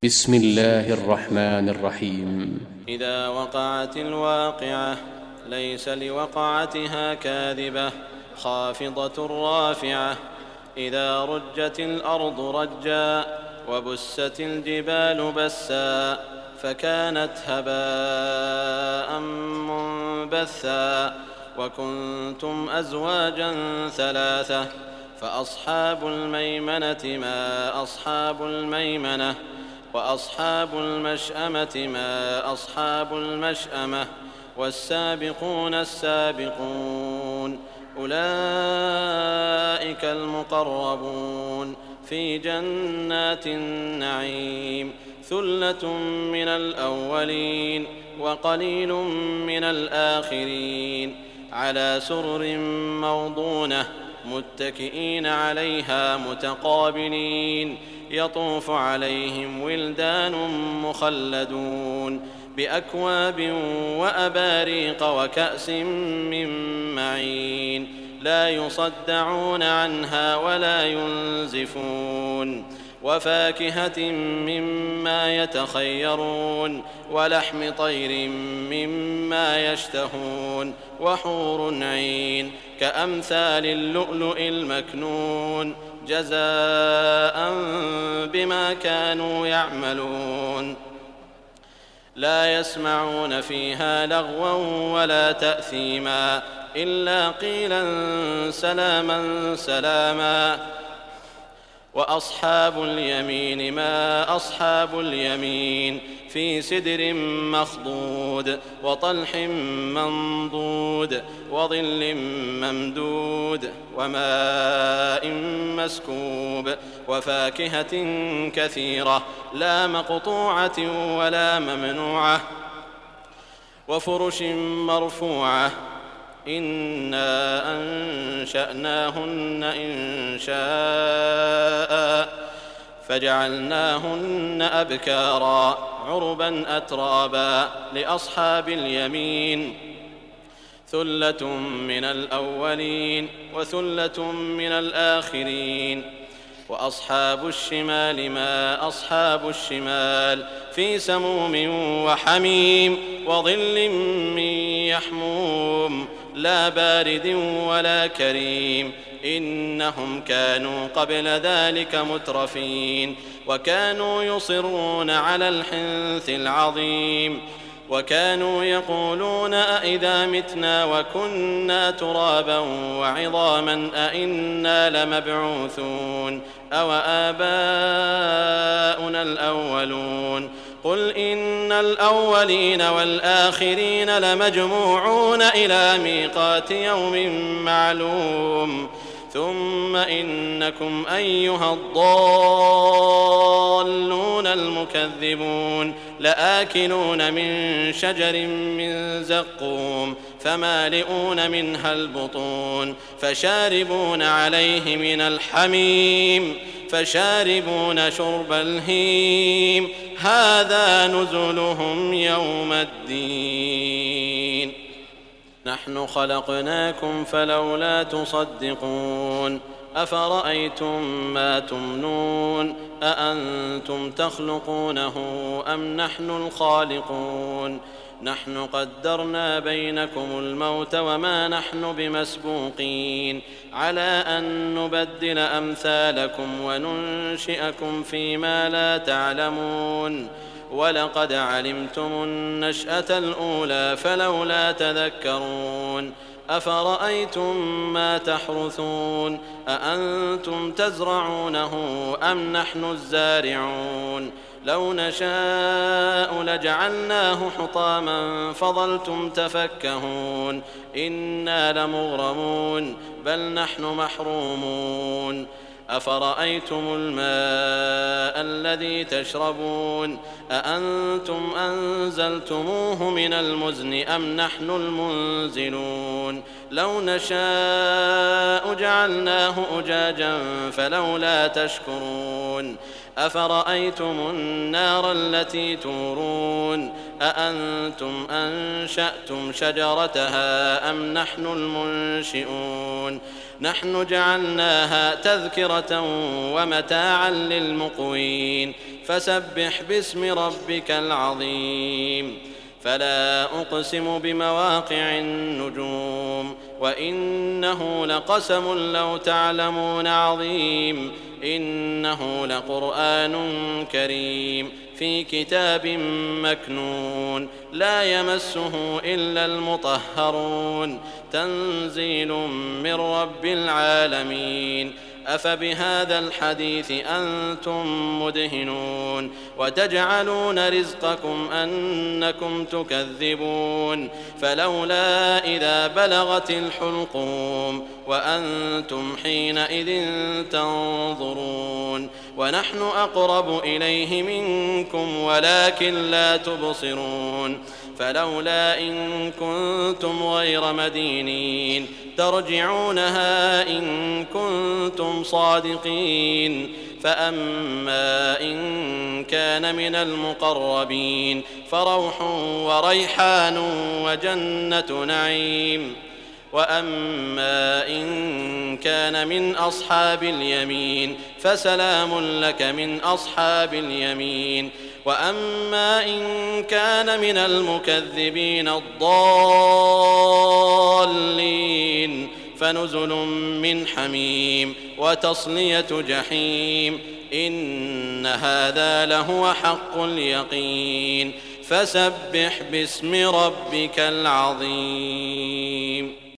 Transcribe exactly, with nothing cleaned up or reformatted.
بسم الله الرحمن الرحيم. إذا وقعت الواقعة ليس لوقعتها كاذبة خافضة رافعة. إذا رجت الأرض رجا وبست الجبال بسا فكانت هباء منبثا وكنتم أزواجا ثلاثة فأصحاب الميمنة ما أصحاب الميمنة وأصحاب المشأمة ما أصحاب المشأمة والسابقون السابقون أولئك المقربون في جنات النعيم ثلة من الأولين وقليل من الآخرين على سرر موضونة متكئين عليها متقابلين يطوف عليهم ولدان مخلدون بأكواب وأباريق وكأس من معين لا يصدعون عنها ولا ينزفون وفاكهة مما يتخيرون ولحم طير مما يشتهون وحور عين كأمثال اللؤلؤ المكنون جزاء بما كانوا يعملون لا يسمعون فيها لغوا ولا تأثيما إلا قيلا سلاما سلاما وأصحاب اليمين ما أصحاب اليمين في سدر مخضود وطلح منضود وظل ممدود وماء مسكوب وفاكهة كثيرة لا مقطوعة ولا ممنوعة وفرش مرفوعة إنا أنشأناهن إنشاء فجعلناهن أبكارا عربا أترابا لأصحاب اليمين ثلة من الأولين وثلة من الآخرين وأصحاب الشمال ما أصحاب الشمال في سموم وحميم وظل من يحموم لا بارد ولا كريم إنهم كانوا قبل ذلك مترفين وكانوا يصرون على الحنث العظيم وكانوا يقولون أئذا متنا وكنا ترابا وعظاما أئنا لمبعوثون أو آباؤنا الأولون قل إن الأولين والآخرين لمجموعون إلى ميقات يوم معلوم ثم إنكم أيها الضالون المكذبون لآكلون من شجر من زقوم فمالئون منها البطون فشاربون عليه من الحميم فشاربون شرب الهيم هذا نزلهم يوم الدين نحن خلقناكم فلولا تصدقون أفرأيتم ما تمنون أأنتم تخلقونه أم نحن الخالقون نحن قدرنا بينكم الموت وما نحن بمسبوقين على أن نبدل أمثالكم وننشئكم فيما لا تعلمون ولقد علمتم النشأة الأولى فلولا تذكرون أفرأيتم ما تحرثون أأنتم تزرعونه أم نحن الزارعون لو نشاء لجعلناه حطاما فظلتم تفكهون إنا لمغرمون بل نحن محرومون أفرأيتم الماء الذي تشربون أأنتم أنزلتموه من المزن أم نحن المنزلون لو نشاء جعلناه أجاجا فلولا تشكرون أفرأيتم النار التي تورون أأنتم أنشأتم شجرتها أم نحن المنشئون نحن جعلناها تذكرة ومتاعا للمقوين فسبح باسم ربك العظيم. فلا أقسم بمواقع النجوم وإنه لقسم لو تعلمون عظيم. إنه لقرآن كريم في كتاب مكنون لا يمسه إلا المطهرون تنزيل من رب العالمين. أفبهذا الحديث أنتم مدهنون وتجعلون رزقكم أنكم تكذبون. فلولا إذا بلغت الحلقوم وأنتم حينئذ تنظرون ونحن أقرب إليه منكم ولكن لا تبصرون. فلولا إن كنتم غير مدينين ترجعونها إن كنتم صادقين. فأما إن كان من المقربين فروح وريحان وجنة نعيم. وأما إن كان من أصحاب اليمين فسلام لك من أصحاب اليمين. وأما إن كان من المكذبين الضالين فنزل من حميم وتصلية جحيم. إن هذا لهو حق اليقين. فسبح باسم ربك العظيم.